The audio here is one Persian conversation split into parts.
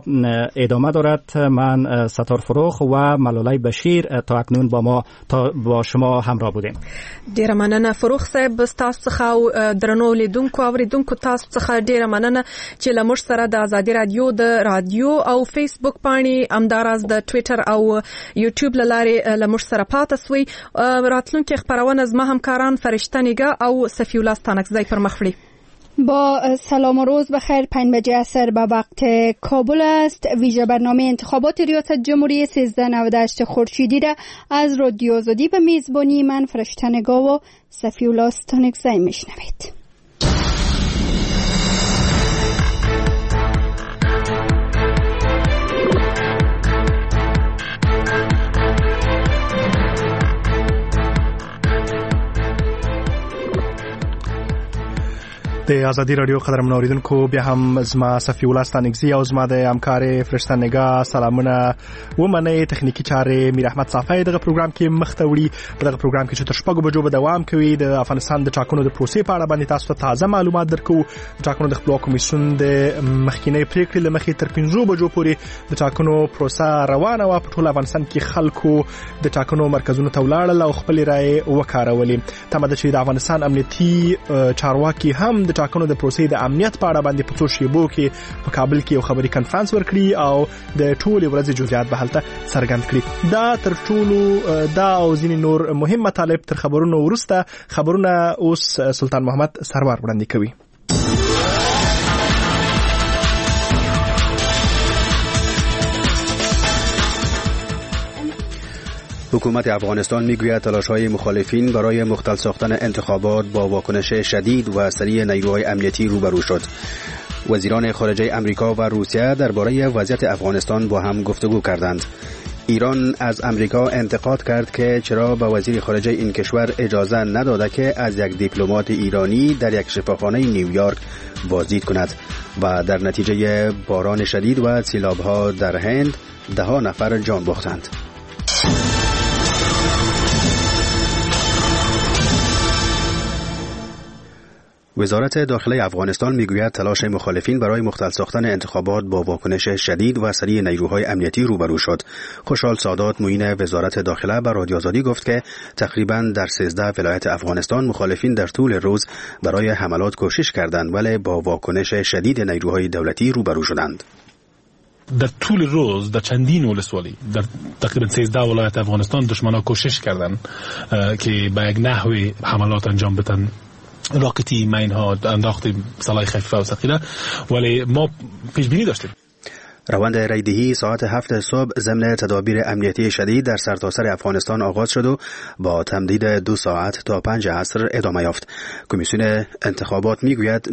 ادامه دارد. من ستار فروخ و ملالای بشیر تا اکنون با شما همراه بودیم. ډیره مننه فروخ صاحب، تاسو څخه درنو لیدونکو اوریدونکو تاسو څخه ډیره مننه چې لمر سره د ازادي رادیو د رادیو او فیسبوک باندې امداراز د ټوئیټر او یوټیوب لاره لمر سره پاتې سوی. راتلونکي خبرونه زما همکاران فرشته نگاه او صفی الله ستانکزی پر مخ وړي. با سلام و روز بخیر. 5 بجه عصر به وقت کابل است. ویژه برنامه انتخابات ریاست جمهوری 1398 خورشیدی را از رادیو آزادی به میزبانی من فرشته نگاه و صفی الله ستانکزی میشنوید. د ازادي رادیو قدرمن اوریدونکو، بیا هم زما صفی الله ستانکزی او زما د همکار فرشته نگاه سلامونه ومنئ. تخنیکی چارې میر احمد صافی دغه پروګرام کې مخته وړي. په دغه پروګرام کې چې تر 6 بجو به دوام کوي، د افغانستان د ټاکنو د پروسې په اړه باندې تاسو ته تازه معلومات درکو. د ټاکنو د خپلواک کمیسیون د مخکینی پریکړې لمخې تر 15 بجو پورې د ټاکنو پروسه روانه و. په ټول افغانستان کې خلکو د ټاکنو مرکزونو ته ولاړل او خپل رائے وکارولې. تمه ده چې د افغانستان امنیتي چارواکي هم د ټاکنو د پروسې د امنیت په اړه باندې په څو شیبو کې په کابل کې یو خبري کانفرنس ورکړي او د ټولې ورځې جزئیات به هلته څرګند کړي. دا تر ټولو دا او ځینې نور مهم مطالب تر خبرونو وروسته. خبرونه اوس سلطان محمد سرور وړاندې کوي. حکومت افغانستان میگوید تلاش‌های مخالفین برای مختل ساختن انتخابات با واکنش شدید و سریع نیروهای امنیتی روبرو شد. وزیران خارجه امریکا و روسیه درباره وضعیت افغانستان با هم گفتگو کردند. ایران از امریکا انتقاد کرد که چرا به وزیر خارجه این کشور اجازه نداده که از یک دیپلمات ایرانی در یک شفاخانه نیویورک بازدید کند و در نتیجه باران شدید و سیلاب‌ها در هند 10 نفر جان باختند. وزارت داخله افغانستان میگوید تلاش مخالفین برای مختل ساختن انتخابات با واکنش شدید و سریع نیروهای امنیتی روبرو شد. خوشحال سادات معین وزارت داخله به رادیو آزادی گفت که تقریباً در 13 ولایت افغانستان مخالفین در طول روز برای حملات کوشش کردند ولی با واکنش شدید نیروهای دولتی روبرو شدند. در طول روز در چندین ولسوالی در تقریبا 13 ولایت افغانستان دشمنان کوشش کردند که به یک نحوی حملات انجام بدن، راکتی، مین‌ها، انداخت سلاح خفیفه و ثقیله، ولی ما پیش بینی داشتیم. روند رایدهی ساعت 7 صبح ضمن تدابیر امنیتی شدید در سرتاسر افغانستان آغاز شد و با تمدید 2 ساعت تا 5 عصر ادامه یافت. کمیسیون انتخابات میگوید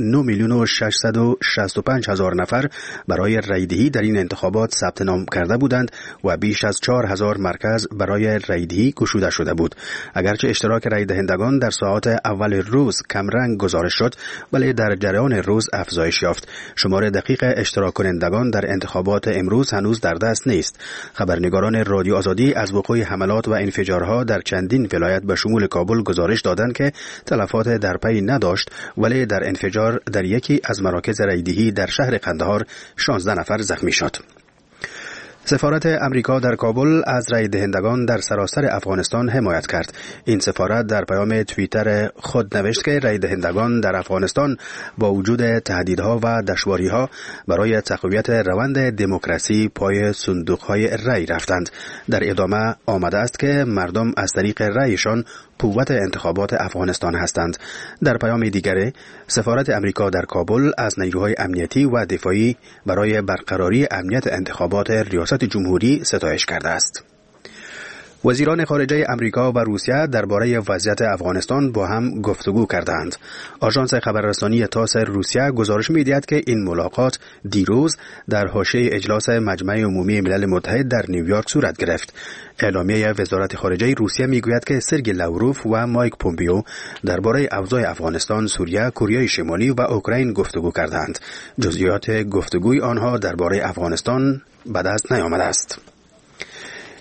9,665,000 نفر برای رایدهی در این انتخابات ثبت نام کرده بودند و بیش از 4,000 مرکز برای رایدهی گشوده شده بود. اگرچه اشتراک رای دهندگان در ساعات اول روز کمرنگ گزارش شد، ولی در جریان روز افزایش یافت. شمار دقیق اشتراک کنندگان در انتخابات امروز هنوز در دست نیست. خبرنگاران رادیو آزادی از وقوع حملات و انفجارها در چندین ولایت به شمول کابل گزارش دادند که تلفات در پی نداشت، ولی در انفجار در یکی از مراکز رایدهی در شهر قندهار 16 نفر زخمی شد. سفارت امریکا در کابل از رای دهندگان در سراسر افغانستان حمایت کرد. این سفارت در پیام توییتر خود نوشت که رای دهندگان در افغانستان با وجود تهدیدها و دشواریها برای تقویت روند دموکراسی پای صندوقهای رای رفتند. در ادامه آمده است که مردم از طریق رایشان قوت انتخابات افغانستان هستند. در پیام دیگری سفارت امریکا در کابل از نیروهای امنیتی و دفاعی برای برقراری امنیت انتخابات ریاست جمهوری ستایش کرده است. وزیران خارجه امریکا و روسیه درباره وضعیت افغانستان با هم گفتگو کردند. آژانس خبررسانی تاس روسیه گزارش می‌دهد که این ملاقات دیروز در حاشیه اجلاس مجمع عمومی ملل متحد در نیویورک صورت گرفت. اعلامیه وزارت خارجه روسیه میگوید که سرگئی لاوروف و مایک پومپیو درباره اوضاع افغانستان، سوریه، کره شمالی و اوکراین گفتگو کردند. جزئیات گفتگوی آنها درباره افغانستان به دست نیامده است.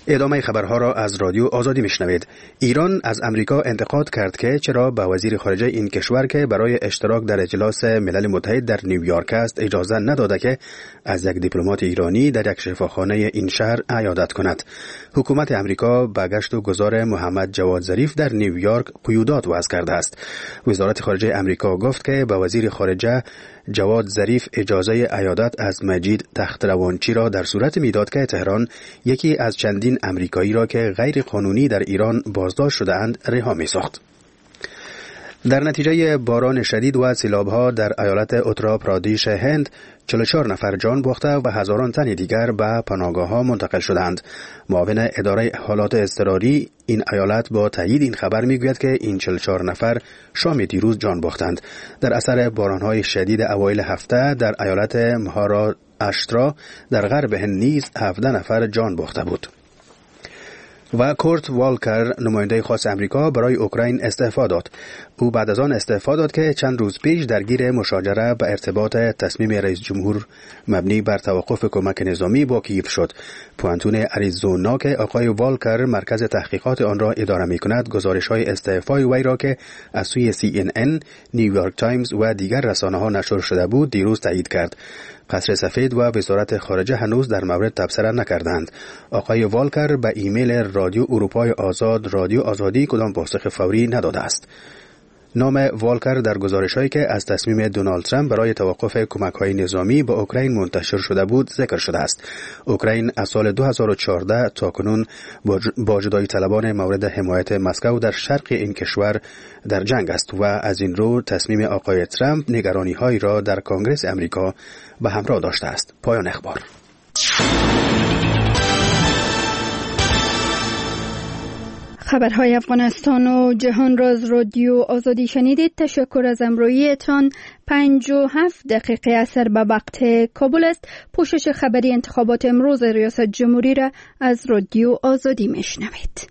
ادامه خبرها را از رادیو آزادی میشنوید. ایران از امریکا انتقاد کرد که چرا به وزیر خارجه این کشور که برای اشتراک در اجلاس ملل متحد در نیویورک است اجازه نداده که از یک دیپلمات ایرانی در یک شفاخانه این شهر عیادت کند. حکومت امریکا به گشت و گذار محمد جواد ظریف در نیویورک قیودات وضع کرده است. وزارت خارجه امریکا گفت که به وزیر خارجه جواد ظریف اجازه عیادت از مجید تختروانچی را در صورت میداد که تهران یکی از چندین امریکایی را که غیر قانونی در ایران بازداشت شده‌اند رها می‌ساخت. در نتیجه باران شدید و سیلاب‌ها در ایالت اتر پرادیش هند 44 نفر جان باخته و هزاران تن دیگر به پناهگاه‌ها منتقل شدند. معاون اداره حالات اضطراری این ایالت با تایید این خبر میگوید که این 44 نفر شام دیروز جان باختند. در اثر باران‌های شدید اوایل هفته در ایالت مهاراشترا در غرب هند نیز 17 نفر جان باخته بود. و کورت والکر نماینده خاص امریکا برای اوکراین استعفا داد. او بعد از آن استعفا داد که چند روز پیش درگیر مشاجره به ارتباط تصمیم رئیس جمهور مبنی بر توقف کمک نظامی با کیف شد. پوانتون اریزونا که آقای والکر مرکز تحقیقات آن را اداره می‌کند گزارش‌های استعفای وی را که از سوی CNN، نیویورک تایمز و دیگر رسانه‌ها نشر شده بود دیروز تایید کرد. قصر سفید و وزارت خارجه هنوز در مورد تبصره نکردند. آقای والکر به ایمیل رادیو اروپای آزاد رادیو آزادی کدام پاسخ فوری نداده است. نام والکر در گزارش‌هایی که از تصمیم دونالد ترامپ برای توقف کمک‌های نظامی به اوکراین منتشر شده بود ذکر شده است. اوکراین از سال 2014 تا کنون با جدایی طلبان مورد حمایت مسکو در شرق این کشور در جنگ است و از این رو تصمیم آقای ترامپ نگرانی‌هایی را در کنگره امریکا به همراه داشته است. پایان اخبار. خبرهای افغانستان و جهان را از رادیو آزادی شنیدید. تشکر از همراهیتان. 57 دقیقه اثر به وقت کابل است. پوشش خبری انتخابات امروز ریاست جمهوری را از رادیو آزادی میشنوید.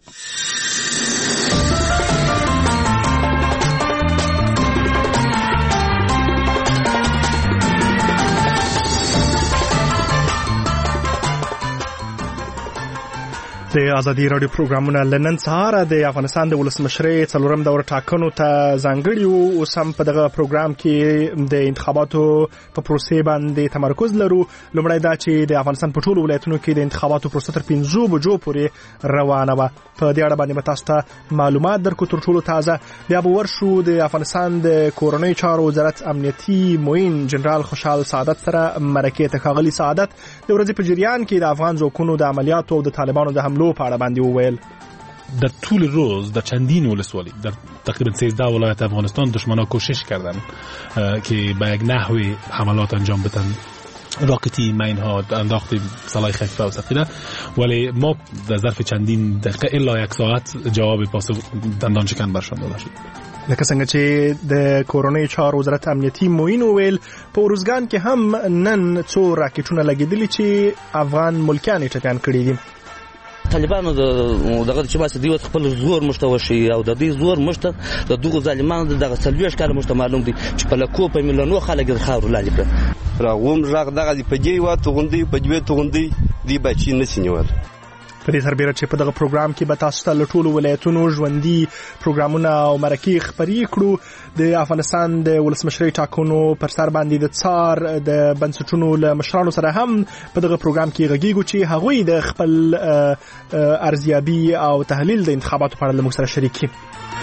د ازادي رادیو پروګرامونه لنن سهار د افغانستان د ولسمشرۍ څلورم دور ټاکنو ته ځانګړي وو. اوس هم په دغه پروګرام کې د انتخاباتو په پروسې باندې تمرکز لرو. لومړی دا چې د افغانستان په ټولو ولایتونو کې د انتخاباتو پروسه تر 5 بجو پورې روانه وه. په دې اړه باندې به تاسو ته معلومات درکو تر ټولو تازه. بیا به ورشو د افغانستان د کورنۍ چارو وزارت امنیتي معین جنرال خوشحال سعادت سره مرکې ته ښاغلي سعادت د ورځې په جریان کې د افغان ځواکونو د عملیاتو او د طالبانو د حملو په اړه باندې وویل. در طول روز در چندین ولسوالی در تقریبا 13 ولایت افغانستان دشمنان کوشش کردند که به یک نحوی حملات انجام بدن، راکتی، مین‌ها، انداخت سلاح خفیف و ثقیله، ولی ما در ظرف چندین دقیقه الا یک ساعت جواب پاسخ دندان شکن برشان داده شد. لکه څنګه چې د کورنۍ چارو وزارت امنیتي معین وویل په اروزګان کې هم نن څو راکټونه لګېدلي چې افغان ملکیان یې ټپیان کړي دي. طالبانو دغه چې باسي دوی خپل زور مشتوشي او د دې زور مشته د دغه ظالمانو دغه سلويش کاله مشته معلوم دي چې په لکو په مليونو خلک د خاور لاندې کړ راغوم ژغ دغه په دی و ته غوندي په دی ته غوندي دی بچی نسینول. په دې سربېره چې په دغه پروګرام کې به تاسو ته له ټولو ولایتونو ژوندي پروګرامونه او مرکې خپرې کړو. د افغانستان د ولسمشرۍ ټاکنو پر سر باندې د څار د بنسټونو له مشرانو سره هم په دغه پروګرام کې غږیږو چې هغوی د خپل ارزیابي او تحلیل د انتخاباتو په اړه له موږ سره شریک کړي.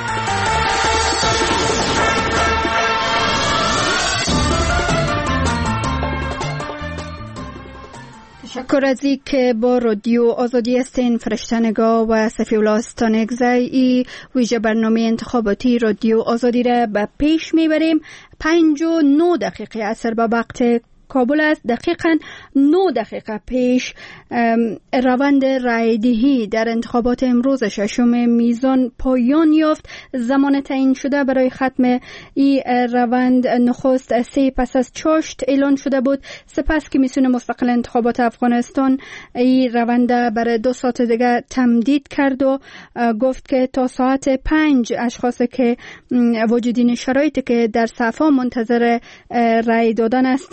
تشکر از این که با رادیو آزادی هستین. فرشته نگاه و صفی الله استانگزی ویژه برنامه انتخاباتی رادیو آزادی را به پیش میبریم. 59 دقیقه اثر به وقت کابل است. دقیقاً 9 دقیقه پیش روند رایدهی در انتخابات امروز ششم میزان پایان یافت. زمان تعیین شده برای ختم این روند نخست 3 پس از چاشت اعلان شده بود. سپس کمیسیون مستقل انتخابات افغانستان این روند برای 2 ساعت دیگه تمدید کرد و گفت که تا ساعت 5 اشخاصی که وجودین شرایطی که در صفا منتظر رای دادن هستند میتونن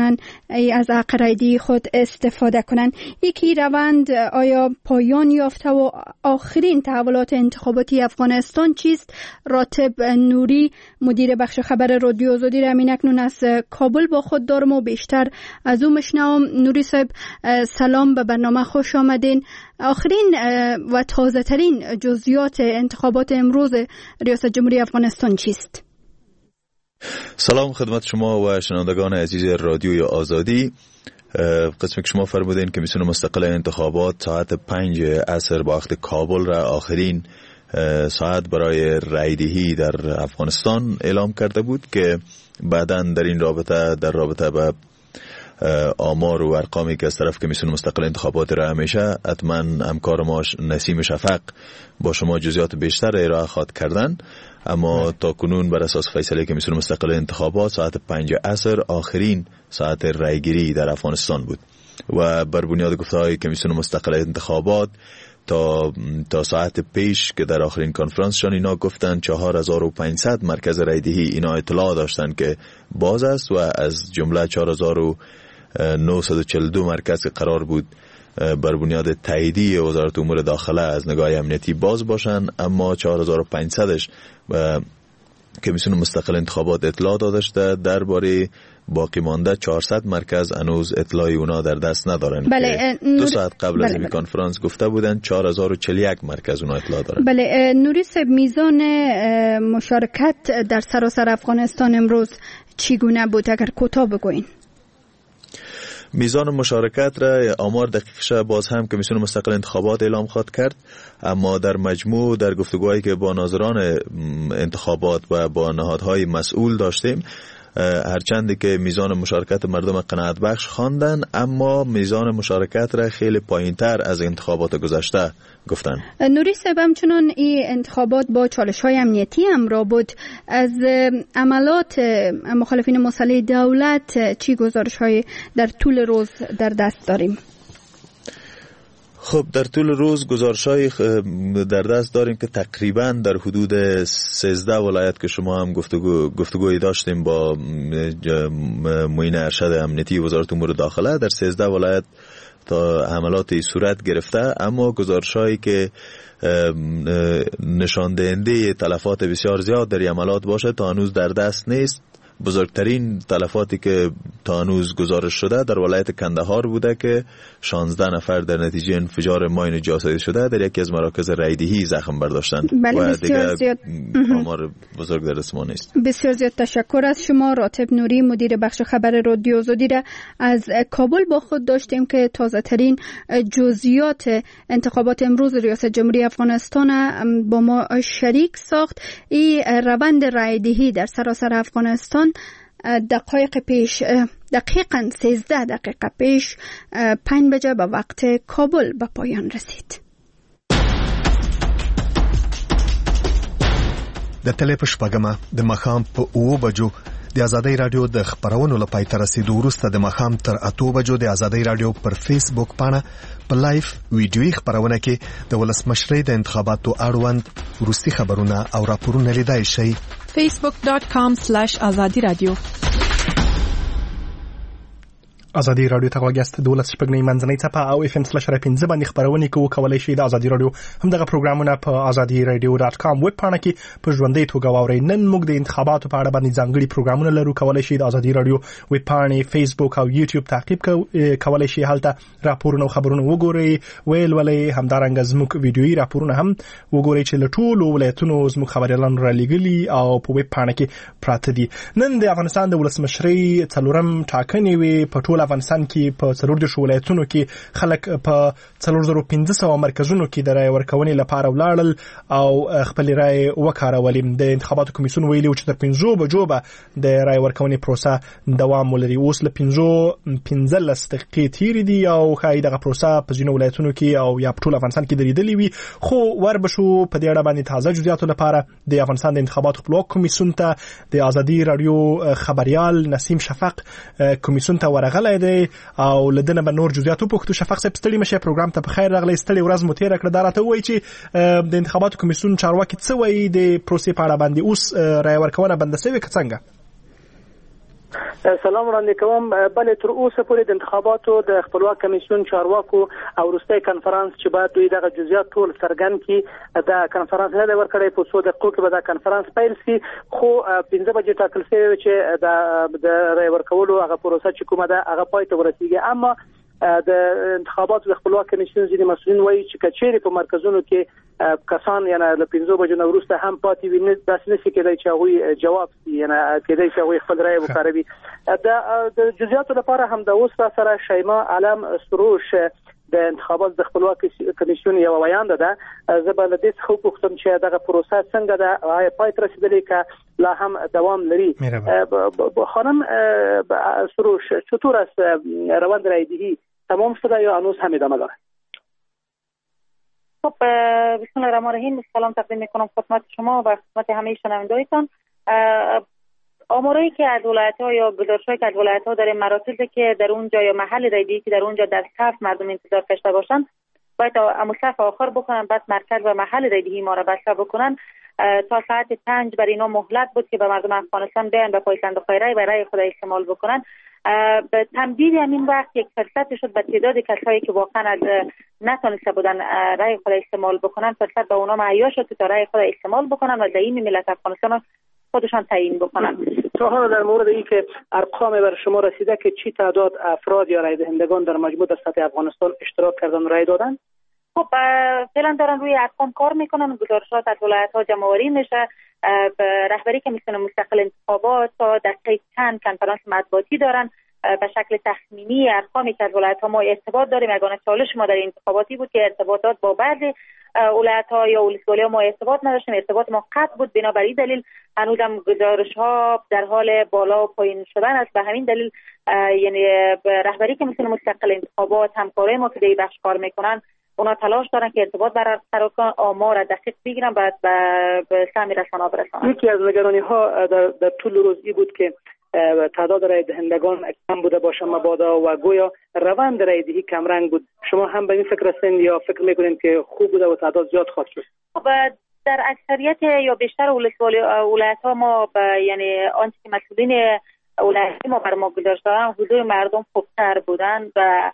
بتانن از حق رایدهی خود استفاده کنن. یکی روند آیا پایان یافته و آخرین تحولات انتخاباتی افغانستان چیست؟ راتب نوری مدیر بخش خبر رادیو آزادی را اکنون از کابل با خود دارم و بیشتر از او مشنوم. نوری صاحب سلام، به برنامه خوش آمدین. آخرین و تازه ترین جزئیات انتخابات امروز ریاست جمهوری افغانستان چیست؟ سلام خدمت شما و شنوندگان عزیز رادیوی آزادی. قسمی که شما فرمودین که کمیسیون مستقل انتخابات ساعت 5 عصر با وقت کابل را آخرین ساعت برای رایدهی در افغانستان اعلام کرده بود که بعداً در این رابطه به آمار و ارقامی که از طرف کمیسیون مستقل انتخابات را همیشه حتما همکار ما نسیم شفق با شما جزئیات بیشتر ارائه خواهد کردن. اما تا کنون بر اساس فیصله کمیسیون مستقل انتخابات ساعت 5 عصر آخرین ساعت رایگیری در افغانستان بود و بر بنیاد گفته‌های کمیسیون مستقل انتخابات تا ساعت پیش که در آخرین کنفرانسشان اینا گفتن 4500 مرکز رایدهی اینا اطلاع داشتن که باز است و از جمله 4942 مرکز که قرار بود بر بنیاد تاییدی وزارت امور داخله از نگاه امنیتی باز باشن، اما 4500ش کمیسیون مستقل انتخابات اطلاع داشته درباره باقی مانده 400 مرکز هنوز اطلاعی اونا در دست ندارن. بله، 2 ساعت قبل از این کنفرانس گفته بودن 4041 مرکز اونا اطلاع دارن. بله، نوری صاحب میزان مشارکت در سراسر افغانستان امروز چگونه بود اگر کوتاه بگوین؟ میزان مشارکت را آمار دقیقش باز هم کمیسیون مستقل انتخابات اعلام خواهد کرد، اما در مجموع در گفتگوهایی که با ناظران انتخابات و با نهادهای مسئول داشتیم، هرچند که میزان مشارکت مردم قناعت بخش خواندن، اما میزان مشارکت را خیلی پایین‌تر از انتخابات گذشته گفتن. نوری صاحب همچنان این انتخابات با چالش‌های امنیتی همراه بود. از عملات مخالفین مسلح دولت چی گزارش‌های در طول روز در دست داریم؟ خب در طول روز گزارش‌های در دست داریم که تقریباً در حدود 13 ولایت که شما هم گفتگوی داشتیم با معین ارشد امنیتی وزارت امور داخله، در 13 ولایت تا حملاتی صورت گرفته، اما گزارش‌هایی که نشان دهنده تلفات بسیار زیاد در حملات باشه تا هنوز در دست نیست. بزرگترین تلفاتی که تا هنوز گزارش شده در ولایت کندهار بوده که 16 نفر در نتیجه انفجار ماین جاسوسی شده در یکی از مراکز رایدهی زخم برداشتند. بله، و دیگه آمار بزرگ در اسم نیست. بسیار زیاد تشکر از شما. راتب نوری مدیر بخش خبر رادیو آزادی را از کابل با خود داشتیم که تازه ترین جزئیات انتخابات امروز ریاست جمهوری افغانستان با ما شریک ساخت. این روند رایدهی در سراسر افغانستان دقیقاً 13 دقیقه پیش 5 بجه به وقت کابل به پایان رسید. د تلې په شپږمه د ماښام په 9 بجو د ازادۍ رادیو د خبرونو لپاره تر رسیدو وروسته د ماښام تر 8 بجو د ازادۍ رادیو پر فیسبوک پاڼه په لایف ویډیوي خبرونه کې د ولسمشرۍ د انتخاباتو اړوند وروستي خبرونه او راپورونه لیدای شئ. facebook.com/azadi radio ازادي رادیو ته غواګست 12 منځنۍ څپه او اف ام /15 باندې خبرونه کوو. کولای شئ د ازادي رادیو همدغه پروګرامونه په azadiradio.com ویب پاڼه کې په ژوندۍ توګه واورئ. نن موږ د انتخاباتو په اړه باندې ځانګړي پروګرامونه لرو. کولای شئ د ازادي رادیو ویب پاڼې، فیسبوک او یوټیوب تعقیب کولای شئ هلته راپورونه او خبرونه وګورئ. ولې همدارنګه زموږ ویډیويي راپورونه هم وګورئ چې له ټولو ولایتونو زموږ خبريالان را لېږلي او په ویب پاڼه کې پراته دي. نن د افغانستان د ولسمشرۍ څلورم ټاکنې وي. په ټول افغانستان کې په 14 ولایتونو کې خلک په 4500 مرکزونو کې د رای ورکونې لپاره ولاړل او خپل رای وکارولې. د انتخاباتو کمیسیون ویلي چې تر 5 بجو به د رای ورکونې پروسه دوام ولري. اوس له 15 دقیقې تیرې دي او ښایي دغه پروسه په ځینو ولایتونو کې او یا په ټول افغانستان کې درېدلې وي. خو وربشو په دې اړه باندې تازه جزئیاتو لپاره د افغانستان د انتخاباتو خپلواک کمیسیون ته د ازادي رادیو خبريال نسیم شفق کمیسیون ته ورغلی دی او لدنه به نور جزئیات پوښتنه. شفق صاحب ستړي مشه پروګرام ته په خیر راغلی. ستړي ورځ مو تیر کړه. دا راته وایي چې د انتخاباتو کمیسیون چارواکي څه وایي د پروسې په اړه باندې. اوس رای ورکونه بند شوې که څنګه؟ سلام وړاندې کوم. بلې تر اوسه پورې د انتخاباتو د خپلواک کمیسیون چارواکو او وروستی کنفرانس چې باید دوی دغه جزئیات ټول څرګند کړي د کنفرانس نه ورکړی په څو دقیقو کې به دا کنفرانس پیل شي، خو 15 بجې ټاکل شوی چې د رای ورکولو هغه پروسه چې کومه ده هغه پای ته ورسیږي. اما د انتخاباتو د خپلواک کمیسیون ځینې مسؤلین وایي چې کچېرې په مرکزونو کې کسان یعنی له 15 بجو نه وروسته هم پاتې وي، داسې نشي کېدای چې هغوی جواب شي، یعنی کېدای چې هغوی خپل رای وکاروي. د جزئیاتو لپاره هم د اوس سره شیما علم سروش د انتخابات د خپلواک کمیسیون یو ویاند ده. زه به له دې څخه وپوښتم چې دغه پروسه څنګه ده، آیا پای ته رسیدلې که لا هم دوام لري؟ خانم سروش، چطور است روند رایدهی تمام شده یا هنوز هم ادامه داره؟ خب بسم الله الرحمن الرحیم. سلام تقدیم میکنم خدمت شما و خدمت همه شنوندگانتان. آمارایی که از ولایت‌ها یا گزارش‌هایی که از ولایت‌ها داره، مراکزی که در اونجا یا محل رایدهی که در اونجا در صف مردم انتظار کشته باشن باید اما صف آخر بکنن، بعد مرکز و محل رایدهی ما را بسته بکنن. تا ساعت 5 بر اینا مهلت بود که به مردم افغانستان بیان به پای صندوق رای و رای خود استعمال بکنن. به تمدید همین وقت یک فرصت شد به تعداد کسایی که واقعا نتونسته بودن رای خود استعمال بکنن، فرصت به اونا مهیا شد که تا رای خود استعمال بکنن و زعیم ملت افغانستان خودشان تعیین بکنن. تا حالا در مورد این که ارقام بر شما رسیده که چی تعداد افراد یا رای دهندگان در مجموع در سطح افغانستان اشتراک کردن و رای دادن؟ خب فعلا دارن روی ارقام کار میکنن، گزارشات از ولایت‌ها جمع‌آوری میشه. رهبری کمیسیون مستقل انتخابات تا دقیقه چند کنفرانس مطبوعاتی دارن به شکل تخمینی ارقامی که از ولایت‌ها ما ارتباط داریم. یگانه چالش ما در انتخاباتی بود که ارتباطات با بعضی ولایت‌ها یا ولسوالی‌ها ما ارتباط نداشتیم، ارتباط ما قطع بود. بنابراین دلیل هنوزم گزارش‌ها در حال بالا و پایین شدن است. به همین دلیل یعنی رهبری کمیسیون مستقل انتخابات، همکارای ما که در بخش کار میکنن، اونا تلاش دارن که ارتباط برقرار کنن، آمار دقیق بگیرن، بعد به سهم رسانه‌ها برسونن. یکی از نگرانی‌ها در طول روزی بود که تعداد رای دهندگان کم بوده باشه مبادا و گویا روند رای دهی کم رنگ بود. شما هم به این فکر هستین یا فکر میکنین که خوب بوده و تعداد زیاد خواهد شد؟ در اکثریت یا بیشتر ولایت‌ها ما یعنی آنچه که مسئولین ولایتی ما بر ما گزارش دادن، حضور مردم خوبتر بودن و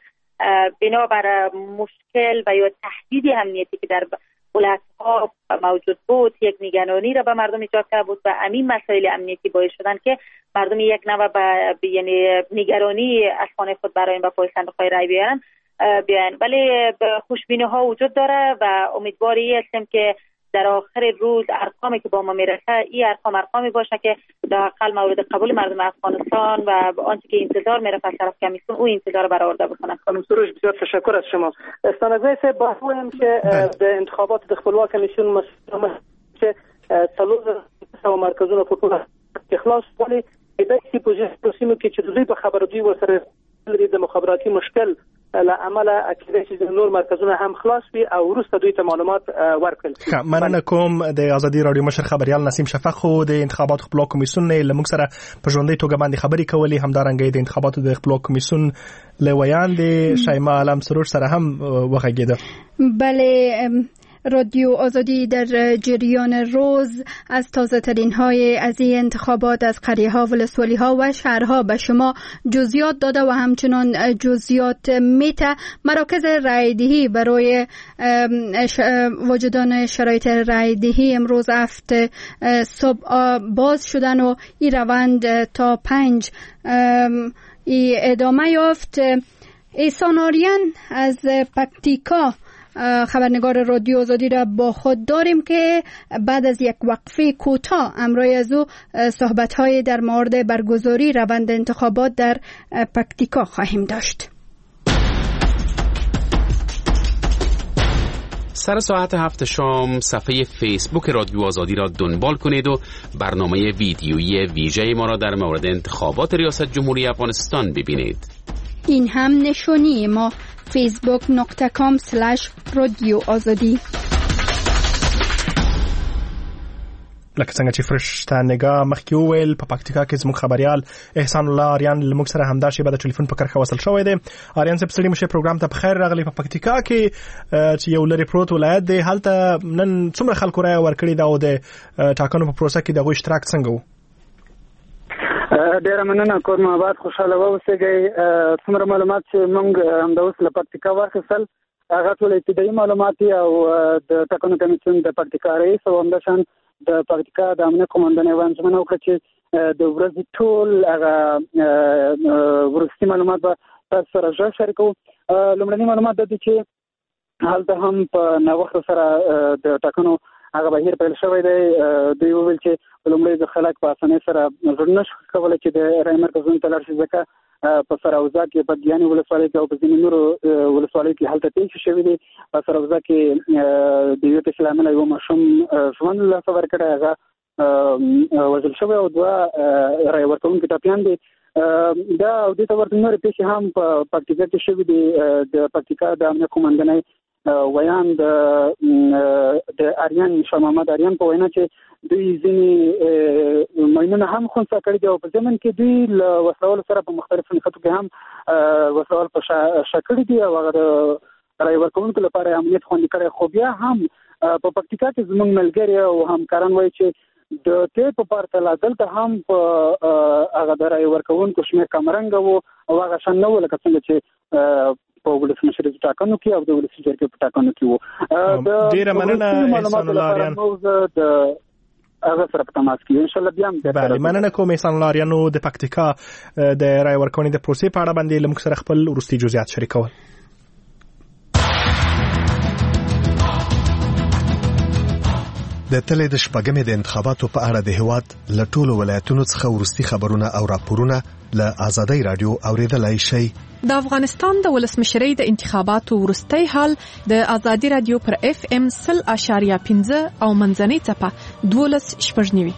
بنابر مشکل و یا تهدید امنیتی که در ولایت‌ها موجود بود، یک نگرانی را به مردم ایجاد کرده بود و همین مسائل امنیتی باعث شدن که مردم یک نوع یعنی نگرانی از خانه خود برای به پای صندوق رای بیان. ولی خوشبینی‌ها وجود داره و امیدواری هستیم که در آخر روز ارقامی که با ما میرسه این ارقامی باشه که در حقیقت مورد قبول مردم افغانستان و آنچه که انتظار میرفت از طرف کمیسیون او انتظار برآورده بکنن. خانم سروش بسیار تشکر از شما. استانگزی صاحب باید که در انتخابات خپلواک کمیسیون مسئول که تلوز و مرکزونه پکول اخلاص ولی ایدای پوزیسیونی که چطوری به خبرداری و سر د مخابراتی مشکل لعمل اکیده چې نور مرکزونه هم خلاص وي او وروسته دوی ته معلومات ورکړي. مننه کوم. د ازادي رادیو مشر خبريال نسیم شفق خو د انتخاباتو خپلواک کمیسیون نه لمږ سره په ژوندۍ توګه باندې خبري کولې، همدارنګه د انتخاباتو د خپلواک کمیسیون لویان د شیما علم سروش سره هم وغږیده. بله، رادیو آزادی در جریان روز از تازه ترین های از این انتخابات از قریه ها، ولسوالی ها و شهرها به شما جزئیات داده و همچنان جزئیات میته. مراکز رایدهی برای وجودان شرایط رایدهی امروز هفت صبح باز شدن و این روند تا 5 ادامه یافت. احسان آریان از پکتیکا خبرنگار رادیو آزادی را با خود داریم که بعد از یک وقفه کوتاه همراه از او صحبت‌های در مورد برگزاری روند انتخابات در پکتیکا خواهیم داشت. سر ساعت 7 شام صفحه فیسبوک رادیو آزادی را دنبال کنید و برنامه ویدیویی ویژه ما را در مورد انتخابات ریاست جمهوری افغانستان ببینید. این هم نشانی ما facebook.com/رادیو آزادی. لکه څنګه چې فرشتانګه مخکې وویل په پکتیکا کې زموږ خبريال احسان الله آریان لمږ سره همدا شی په ټلیفون په کرخه وصل شوی دی. آریان صاحب سړي مشه پروګرام ته بخیر راغلی. په پکتیکا کې چې یو لری پروت ولایت دی، هلته نن څومره خلکو رای ورکړي دا او د ټاکنو په پروسه کې دغه اشتراک څنګه وو؟ ډیره مننه کور محمد خوشاله اوسئ. څومره معلومات چې موږ همدا اوس له پکتیکا واخیستل هغه ټول ابتدایي معلومات او د ټاکنو کمیسیون د پکتیکا رئیس او همداشان د پکتیکا د امنیت قومندان ایوان ژمنه وکړه چې د ورځې ټول هغه وروستي معلومات به تاسو سره ژر شریکوو. لومړني معلومات د دې چې هلته هم په ناوخته سره د ټاکنو هغه بهیر پیل شوی دی. دوی وویل چې لومړی د خلک په اسانۍ سره زړه نشي کولی چې د رای مرکزونو ته لاړ شي، ځکه په سراوزا کې په ګیانې ولسوالۍ کې او په ځینې نورو ولسوالیو کې هلته پیښې شوي دي. په سراوزا کې د یو پیښې له امله یو ماشوم ژوند له لاسه ورکړی، هغه وژل شوی او 2 رای ورکوونکي ټپیان دي. دا او دې ته ورته نورې پیښې هم په پکتیکا کې شوي دي. د پکتیکا د امنیت قومندانۍ ویان د اریان شاه محمد اریان په وینا چې دوی ځینې ماینونه هم خنثی کړي دي او په ضمن کې دوی له وسلوالو سره په مختلفو نښتو کې هم وسلوال په شا کړي دي او هغه د رای ورکوونکو لپاره امنیت خوندي کړی. خو بیا هم په پکتیکا کې زموږ ملګري او همکاران وایي چې د تیر په پرتله دلته هم په هغه د رای ورکوونکو شمېر کمرنګه و او هغه شان نه و لکه څنګه چې په ولسمشرۍ ټاکنو کې او د ولسي جرګې په ټاکنو کې و. ډیره مننه احسان الله اریان. هغه سره په تماس کې ان شاء الله بیا هم بله مننه کوم احسان الله اریانو د پکتیکا د رای ورکونې د پروسې په اړه باندې لمک سره خپل وروستي جزئیات شریکول. د تلې د شپږمې د انتخاباتو په اړه د هیواد له ټولو ولایتونو څخه وروستي خبرونه او راپورونه له آزادۍ رادیو اوریدلای شئ. د افغانستان د ولسمشرۍ د انتخاباتو وروستي حال د آزادۍ رادیو پر FM 100.5 او منځنۍ څپه 12.9.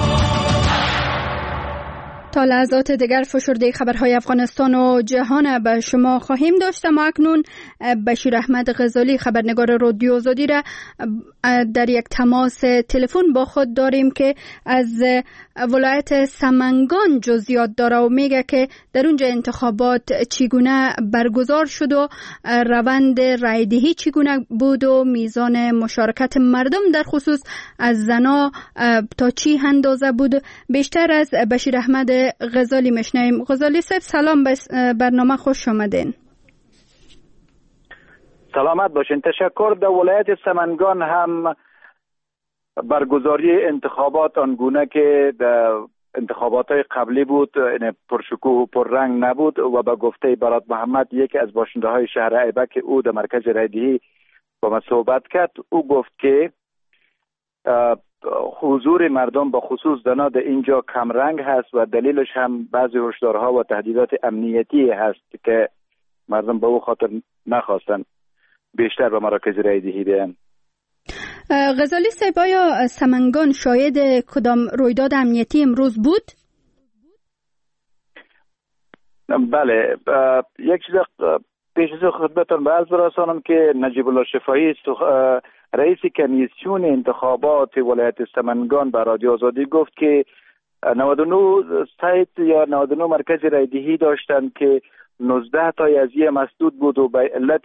تا لحظات دیگر فشرده خبرهای افغانستان و جهان به شما خواهیم داشت. اما اکنون بشیر احمد غزالی خبرنگار رادیو آزادی را در یک تماس تلفن با خود داریم که از ولایت سمنگان جزئیات داره و میگه که در اونجا انتخابات چگونه برگزار شد و روند رایدهی چگونه بود و میزان مشارکت مردم در خصوص از زنا تا چی اندازه بود. بیشتر از بشیر احمد غزالی میشنویم. غزالی صاحب سلام، به برنامه خوش آمدین. سلامت باشین. تشکر. در ولایت سمنگان هم برگزاری انتخابات آنگونه که در انتخابات قبلی بود پرشکوه و پررنگ نبود و به گفته برات محمد یکی از باشنده های شهر ایبک او در مرکز رایدهی با ما صحبت کرد. او گفت که حضور مردم با خصوص زنا در اینجا کمرنگ هست و دلیلش هم بعضی هشدارها و تهدیدات امنیتی هست که مردم به او خاطر نخواستن بیشتر به مراکز رایدهی بیان. غزالی صاحب، آیا سمنگان شاهد کدام رویداد امنیتی امروز بود؟ بله، یک چیز پیش از خدمتتون به عرض برسانم که نجیب الله شفاهی رئیس کمیسیون انتخابات ولایت سمنگان به رادیو آزادی گفت که 99 سایت یا 99 مرکز رایدهی داشتند که 19 تا از مسدود بود و به علت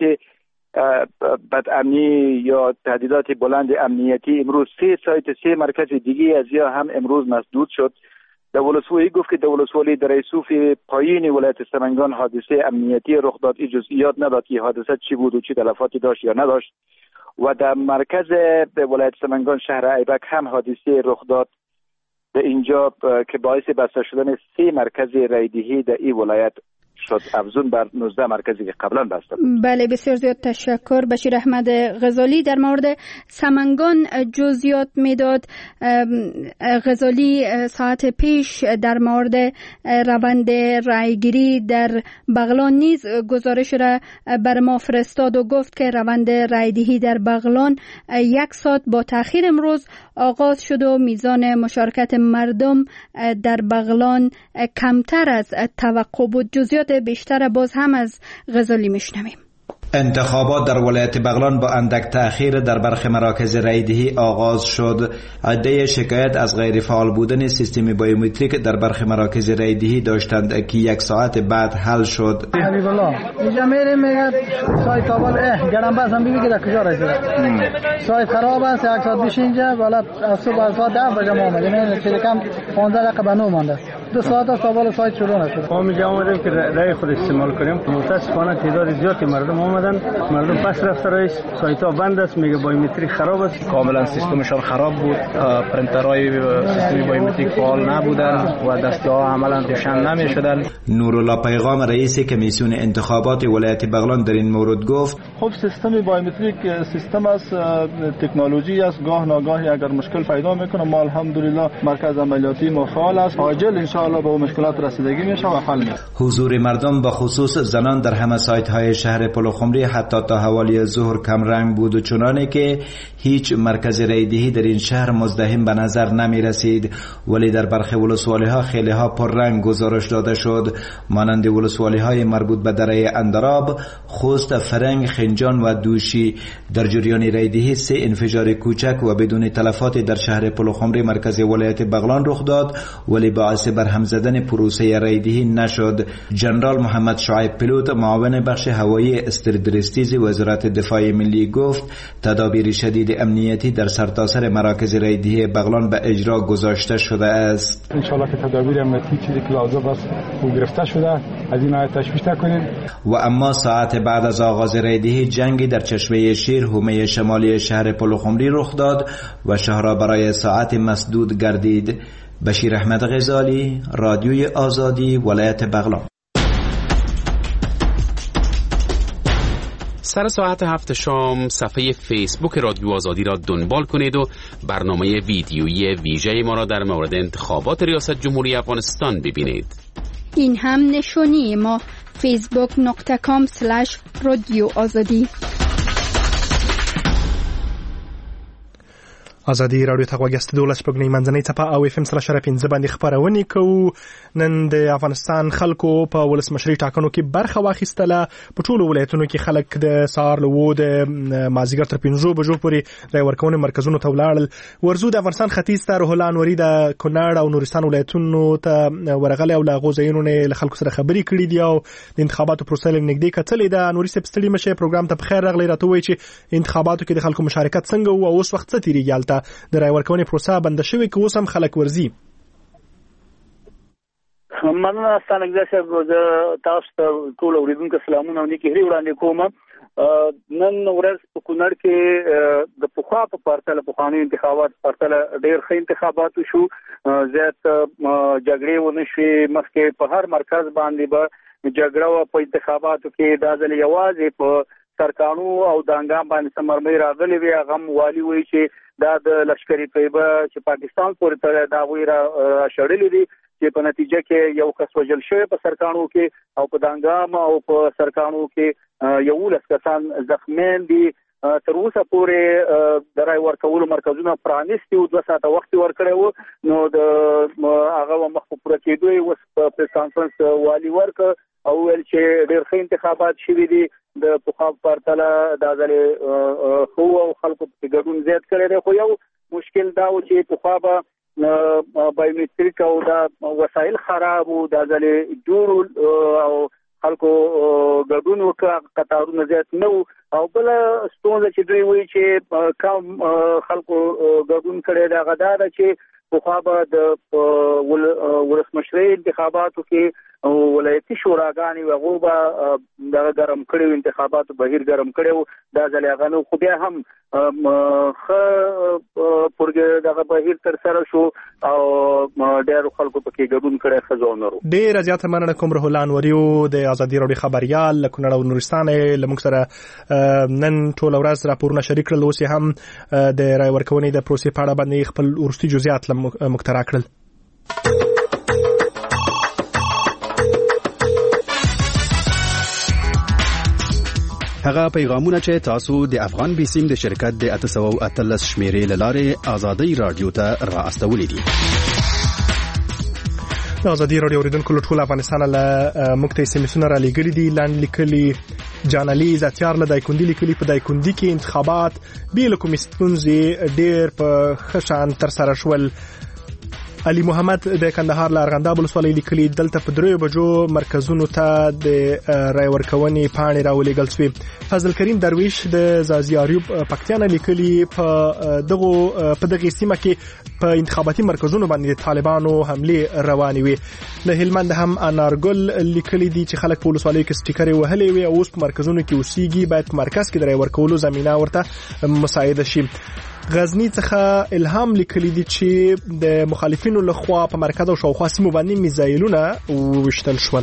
بدامنی یا تهدیدات بلند امنیتی امروز 3 سایت 3 مرکز دیگه از هم امروز مسدود شد. در ولسوالی گفت که در ولسوالی در ایسوف پایین ولایت سمنگان حادثه امنیتی رخ داد. این جزئیات نداد که حادثه چی بود و چی تلفاتی داشت یا نداشت. و در مرکز ولایت سمنگان شهر ایبک هم حادثه رخ داد در اینجا که باعث بسته شدن 3 مرکز رایدهی در این ولایت شد، افزون بر 19 مرکزی که قبلا بسته بود. بله، بسیار زیاد تشکر. بشیر احمد غزالی در مورد سمنگان جزئیات میداد. غزالی ساعت پیش در مورد روند رایگیری در بغلان نیز گزارش را بر ما فرستاد و گفت که روند رایدهی در بغلان 1 ساعت با تأخیر امروز آغاز شد و میزان مشارکت مردم در بغلان کمتر از توقع بود. جزئیات بیشتر باز هم از غزالی میشنویم. انتخابات در ولایت بغلان با اندک تأخیر در برخی مراکز رایدهی آغاز شد. عده شکایت از غیر فعال بودن سیستم بایومتریک در برخی مراکز رایدهی داشتند که 1 ساعت بعد حل شد. حبیب الله اینجا میگه سایت کابل گرم بس هم میگه کجا رسید. سایت خراب است. 1 ساعت پیش اینجا بالا از صبح ساعت 10 بجه ما اومدیم. چه کم 15 دقیقه به 9 مونده. 2 ساعت است اول سایت شروع نشد. ما می‌جا اومدیم که رای خود استعمال کنیم. متاسفانه تعداد زیادی مردم اومدن. مردم پس رفت رئیس سایت‌ها بند است، میگه بایومتریک خراب است. کاملا سیستمشان خراب بود. پرینترهای سیستم بایومتریک فعال نبودن و دستگاه عملا روشن نمی‌شدن. نورالله پیغام رئیس کمیسیون انتخابات ولایت بغلان در این مورد گفت: خب سیستم بایومتریک سیستم است، تکنولوژی است، گاه ناگاهی اگر مشکل پیدا میکنه ما الحمدلله مرکز عملیاتی ما فعال است، عاجل ان شاء الله به مشکلات رسیدگی میشه و حل میشه. حضور مردم به خصوص زنان در همه سایت های شهر پلخمری حتی تا حوالی ظهر کم رنگ بود و چنانه که هیچ مرکز رایدهی در این شهر مزدحم به نظر نمی رسید، ولی در برخی ولسوالی ها خیلی ها پر رنگ گزارش داده شد، مانند ولسوالی های مربوط به دره اندراب، خوست، فرنگ، خنجان و دوشی. در جریان رایدهی 3 انفجار کوچک و بدون تلفات در شهر پلخمری مرکز ولایت بغلان رخ داد، ولی باعث برهم زدن پروسه رایدهی نشد. جنرال محمد شعیب پیلوت معاون بخش هوایی استردرستیز وزارت دفاع ملی گفت تدابیر شدید امنیتی در سرتاسر مراکز رایدهی بغلان به اجرا گذاشته شده است. ان شاء الله که تدابیر امنیتی چیزی که لازم است گرفته شده، از این آیت تشویش نکنید. و اما ساعت بعد از آغاز رایدهی جنگی در چشمه شیر حومه شمالی شهر پلخمری رخ داد و شهر برای ساعت مسدود گردید. بشیر احمد غزالی، رادیوی آزادی، ولایت بغلان. سر ساعت 7 شام صفحه فیسبوک رادیو آزادی را دنبال کنید و برنامه ویدیویی ویژه ما را در مورد انتخابات ریاست جمهوری افغانستان ببینید. این هم نشانی ما facebook.com/radioazadi. ازادي رادیو ته غوښتل د ولس پروګرام منځنۍ ته او اف ام سره شرف 15 باندې خبرونه کوو. نن د افغانستان خلکو په ولسمشري ټاکنو کې برخه واخیستله. په ټولو ولایتونو کې خلک د سهار له د مازیګر تر 5 بجو پورې رای ورکونې مرکزونو ته ولاړل. ورزو د افغانستان ختیځ ته روح الله انوري د کونړ او نورستان ولایتونو ته ورغله او له غوځینو نه له خلکو سره خبرې کړې دي او د انتخاباتو پروسه لنګدې کتلې ده. انوري سپ ستړي مشه پروګرام ته بخیر راغلی. راته وایي چې انتخاباتو کې د خلکو مشارکت څنګه او اوس وخت څه تیریږي د رای ورکونې پروسه بند شوې که اوس هم خلک ورزي؟ مننه ستانګزه صاحب، تاسو ته ټول اوریدونکو سلامونه او نیکی هري وړاندې کوم. نن ورځ په کونړ کې د پخوا په پرتله پخواني انتخابات پرتله ډېر ښه انتخابات شو، زیات جګړې ونه شوې. مخکې په هر مرکز باندې به جګړه و په انتخاباتو کې، دا ځل یوازې په سرکانو او دانګام باندې سمرمۍ راغلي وي. هغه والی وایي چې دا د لشکري طیبه چې پاکستان پورې تړلې دا وایي را شړلې دي چې په نتیجه کې یو کس وژل شوی په سرکانو کې او په دانګام او په سرکانو کې 11 کسان زخمیان دي. تر اوسه پورې د رای ورکولو مرکزونه پرانیستي او 2 ساعته وخت ورکړی و، نو د هغه مخ په پوره کېدو یې اوس په پریس کانفرنس والی ورک او ویل چې ډېر ښه انتخابات شوي دي. د پخوا پرتله دا ځلې خو او خلکو په ګډون زیات کړی دی، خو یو مشکل دا و چې پخوا به بایومتریک او دا وسایل خراب و، دا ځلې جوړ او خلکو ګډون وکړه، قطارونه زیات نه و. او بل ستونزه چې دوی وایي چې کم خلکو ګډون کړی دی هغه دا ده چې پخوا به د ولسمشرۍ انتخاباتو کې ولایتي شوراګانې هغو به دغه ګرم کړي وو، انتخاباتو بهیر ګرم کړی وو. دا ځل هغه نو، خو بیا هم ښه دغه بهیر ترسره شو او ډېرو خلکو پکې ګډون کړی، ښځو او نرو. ډېره زیاته مننه کوم روح الله انوري د ازادي راډیو خبریال له کونړ او نورستان له موږ سره نن ټوله ورځ راپورونه شریک کړل. اوس هم د رای ورکونې د پروسې په اړه باندې خپل وروستي جزئیات مخترع کړل. هغه پیغامونه چې تاسو د افغان بیسیم د شرکت د 813 شمیرې لاره آزادی رادیو ته را استولې دي. آزادی رادیو اوریدونکو له ټول افغانستان له موږ ته سیمسونه را لګري دي. لاندې لیکلي جانالي زاتیار له دایکوندي لیکلي په دایکوندي کې انتخابات بیل کوم ستونزې ډېر په خشان تر سره شول. علي محمد د کندهار لارغنداب ولسوالۍ لیکلي دلته په 3 بجو مرکزونو ته د رای ورکونې پاڼې راولېږل شوې. فضل کریم درویش د زازیاریوب پکتیانه لیکلي په دغه سیمه کې په انتخاباتي مرکزونو باندې طالبانو حمله روانې وي. له هلمند هم انارګل لیکلي دي چې خلک په ولسوالۍ کې سټیکرې وهلې وي او اوس په مرکزونو کې اوسېږي، باید په مرکز کې د رای ورکولو زمينه ورته مساعده شي. غزنی څخه الهام لیکلي دي چې د مخالفینو لخوا په مرکز او شاوخوا سیمو باندې میزایلونه وشتل شول.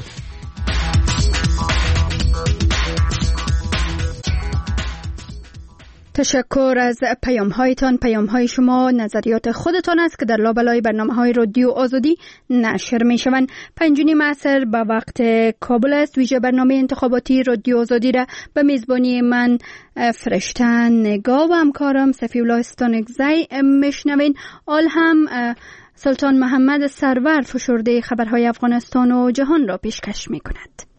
تشکر از پیام‌هایتان. پیام‌های شما نظریات خودتان است که در لابلای برنامه‌های رادیو آزادی نشر می‌شوند. 5:30 عصر به وقت کابل است. ویژه برنامه انتخاباتی رادیو آزادی را به میزبانی من فرشته نگاه و همکارم صفی‌الله استانکزی میشنوین. آل هم سلطان محمد سرور فشرده خبرهای افغانستان و جهان را پیشکش می‌کند.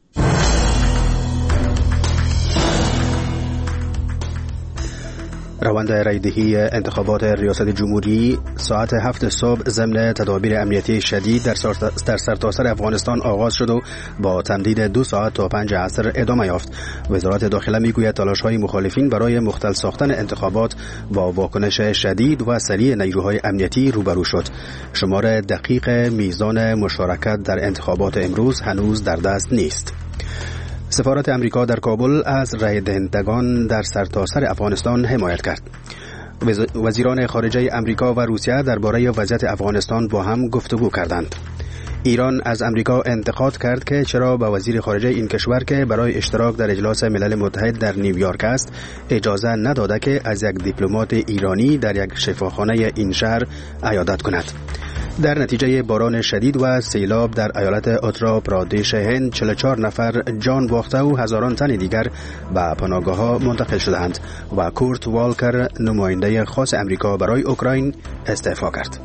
روند رایدهی انتخابات ریاست جمهوری ساعت 7 صبح ضمن تدابیر امنیتی شدید در سرتاسر افغانستان آغاز شد و با تمدید 2 ساعت تا 5 عصر ادامه یافت. وزارت داخله میگوید تلاش‌های مخالفین برای مختل ساختن انتخابات با واکنش شدید و سریع نیروهای امنیتی روبرو شد. شمار دقیق میزان مشارکت در انتخابات امروز هنوز در دست نیست. سفارت امریکا در کابل از رای دهندگان در سرتاسر افغانستان حمایت کرد. وزیران خارجه امریکا و روسیه درباره وضعیت افغانستان با هم گفتگو کردند. ایران از امریکا انتقاد کرد که چرا به وزیر خارجه این کشور که برای اشتراک در اجلاس ملل متحد در نیویورک است اجازه نداده که از یک دیپلمات ایرانی در یک شفاخانه این شهر عیادت کند. در نتیجه باران شدید و سیلاب در ایالت اتر پرادیش هند 44 نفر جان باخته و هزاران تن دیگر به پناهگاه‌ها منتقل شدند و کورت والکر نماینده خاص امریکا برای اوکراین استعفا کرد.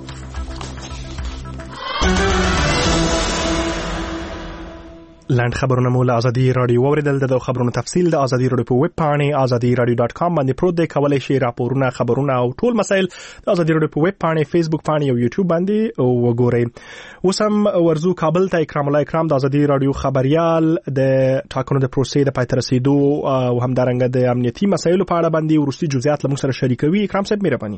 لاند خبرونه مو له ازادي رادیو اوریدل. د خبرونو تفصیل د ازادي رادیو په ویب پاڼه azadiradio.com باندې پروت دی. کولای شئ راپورونه، خبرونه او ټول مسایل د ازادي رادیو په ویب پاڼه، فیسبوک پاڼه او یوټیوب باندې وګورئ. اوس هم ورزو کابل ته اکرام الله اکرام د ازادي رادیو خبريال د ټاکنو د پروسې د پای ته رسیدو او همدارنګه د امنیتي مسایلو په اړه باندې ورستي جزئیات لمو سره شریکوي. اکرام صاحب مهرباني.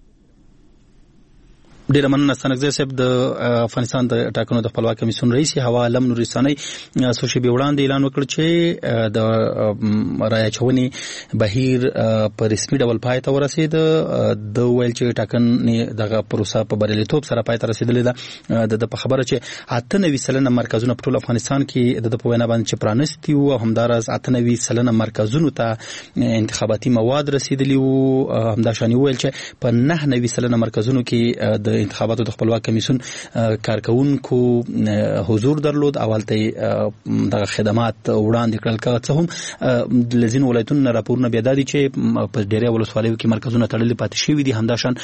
ډیره مننه سنګزی صاحب. د افغانستان د ټاکنو د خپلواک کمیسیون رئیس هوا علم نور رساني څو شپې وړاندې اعلان وکړ چې د رای اچونې بهیر په رسمي ډول پای ته ورسید. د ویل چې ټاکنې دغه پروسه په بریالیتوب سره پای ته رسیدلې ده. د خبره چې 98% مرکزونه په ټول افغانستان کې د په وینا باندې چې پرانستي او همدارس 98% مرکزونو ته انتخاباتي مواد رسیدلی او همداشاني ویل چې په 99% مرکزونو کې د انتخاباتو د خپلواک کمیسیون کارکونکو حضور درلود. اولته د خدمات وړاندې کړل که څه هم لزین ولایتونو راپورونه بیا دي چې په ډیری ولسوالیو کې مرکزونه تړلي پاتې شوي دي. همداشان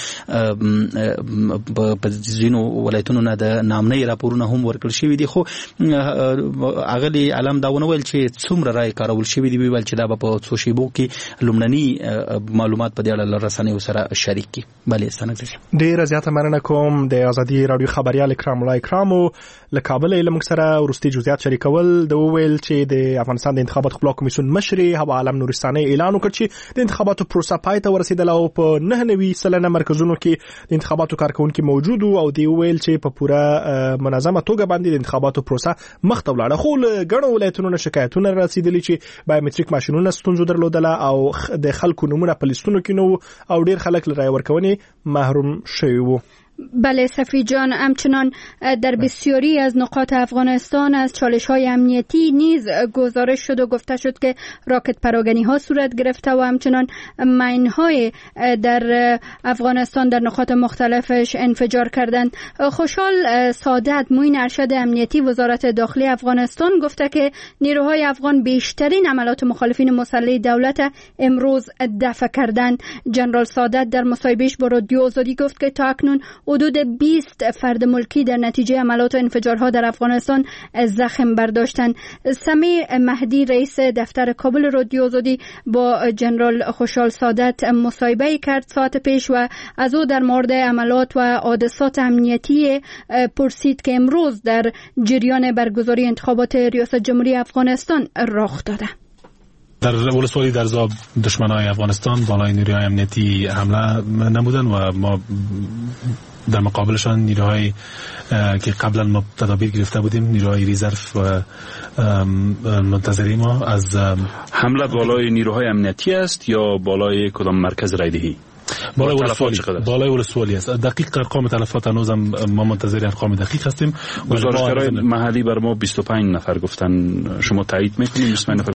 په ځینو ولایتونو نه د نامنۍ راپورونه هم ورکړل شوي دي. خو اغلی علم دا ونه ویل چې څومره رای کارول شوي دي. ویل چې دا په څو شیبو کې لومړني معلومات په دې اړه رسنیو سره شریک کړي. بلې ستنګ ډیره زیاته مننه کوم. د ازادي رادیو خبريال اکرام الله اکرامو له کابل علم سره ورستي جزئیات شریکول. د ویل چې د افغانستان د انتخاباتو خپلواک کمیسیون مشري هوا عالم نورستاني اعلان وکړ چې د انتخاباتو پروسه پای ته ورسیدله او په 99% مرکزونو کې د انتخاباتو کارکونکو موجود او دی ویل چې په پوره منظمه توګه باندې د انتخاباتو پروسه مخ ته ولاړه. خو له ګڼو ولایتونو شکایتونه رسیدلي چې بایومټریک ماشینونه ستونزې درلودله او د خلکو نمونه په لیستونو کې نو او ډیر خلک له رای ورکونې محروم شوي وو. بله صفی جان، همچنان در بسیاری از نقاط افغانستان از چالش‌های امنیتی نیز گزارش شد و گفته شد که راکت پراگنی‌ها صورت گرفته و همچنان ماین‌های در افغانستان در نقاط مختلفش انفجار کردند. خوشحال سادت، معین ارشد امنیتی وزارت داخلی افغانستان گفته که نیروهای افغان بیشترین عملات مخالفین مسلح دولت امروز دفع کردند. جنرال سادت در مصاحبهش با رادیو آزادی گفت که تا اکنون حدود 20 فرد ملکی در نتیجه حملات و انفجارها در افغانستان زخم برداشتند. سمی مهدی رئیس دفتر کابل رادیو آزادی با جنرال خوشحال سادات مصاحبه کرد ساعت پیش و از او در مورد عملات و حادثات امنیتی پرسید که امروز در جریان برگزاری انتخابات ریاست جمهوری افغانستان رخ داده. در ولسوالی درزا دشمنای افغانستان بالای نیروهای امنیتی حمله نمودن و ما در مقابلشان نیروهای که قبلا ما تدابیر گرفته بودیم، نیروهای ریزرو و منتظری ما از حمله بالای نیروهای امنیتی است یا بالای کدام مرکز رایدهی؟ بالای ولسوالی است. دقیق ارقام تلفات هنوز ما منتظر ارقام دقیق هستیم. گزارشگرای محلی بر ما 25 نفر گفتن، شما تایید میکنید 25 نفر